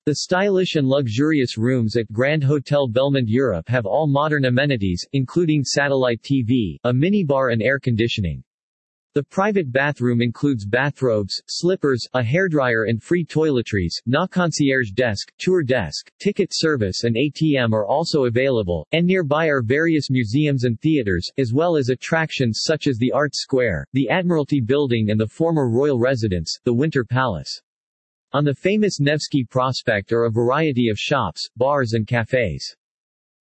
The stylish and luxurious rooms at Grand Hotel Belmond Europe have all modern amenities, including satellite TV, a minibar and air conditioning. The private bathroom includes bathrobes, slippers, a hairdryer and free toiletries. Concierge desk, tour desk, ticket service and ATM are also available, and nearby are various museums and theaters, as well as attractions such as the Arts Square, the Admiralty Building and the former royal residence, the Winter Palace. On the famous Nevsky Prospect are a variety of shops, bars and cafes.